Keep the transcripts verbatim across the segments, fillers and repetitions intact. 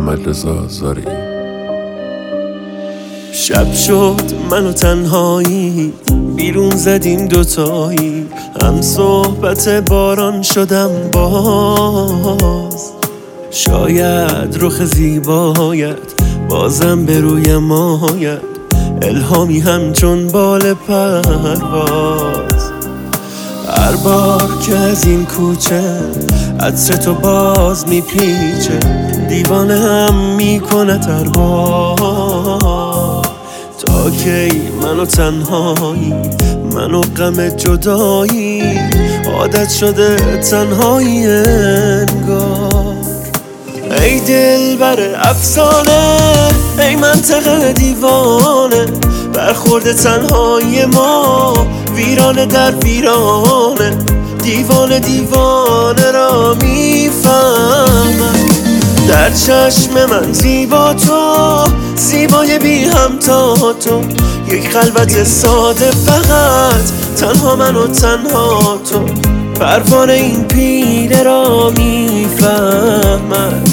محمد رضا زاری. شب شد من و تنهایی، بیرون زدیم دوتایی، هم صحبت باران شدم باز. شاید رخ زیبایت بازم به روی ماید، الهامی همچون بال پرواز. هر بار که از این کوچه عطر تو باز میپیچه، دیوانه هم میکند هر بار. تا کی من و تنهایی، من و غم جدایی، عادت شده تنهایی انگار. ای دلبر افسانه، ای منطقه دیوانه، برخورد تنهایی ما ویرانه در ویرانه. دیوانه دیوانه را میفهمم، در چشم من زیبا تو، زیبای بی همتا تو. یک خلوت ساده فقط، تنها من و تنها تو. پروانه این پیله را میفهمم.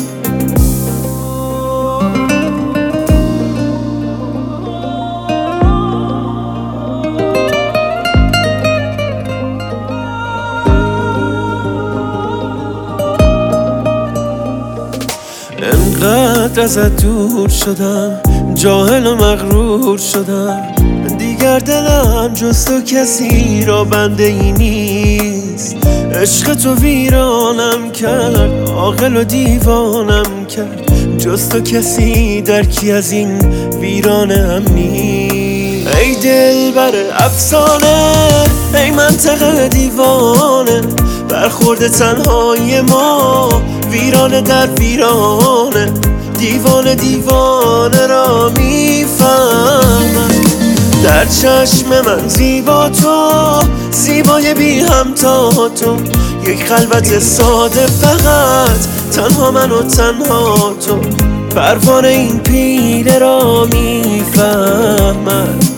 انقدر ازت دور شدم، جاهل و مغرور شدم، دیگر دلم جز تو کسی را بنده ای نیست. عشق تو ویرانم کرد، عاقل و دیوانم کرد، جز تو کسی درکی از این ویرانه هم نیست. ای دلبر افسانه، ای منطقه دیوانه، برخورد تنهایی ما ویرانه در ویرانه. دیوانه دیوانه را میفهمم، در چشم من زیبا تو، زیبای بی همتا تو. یک خلوت ساده فقط، تنها من و تنها تو. پروانه این پیله را میفهمم.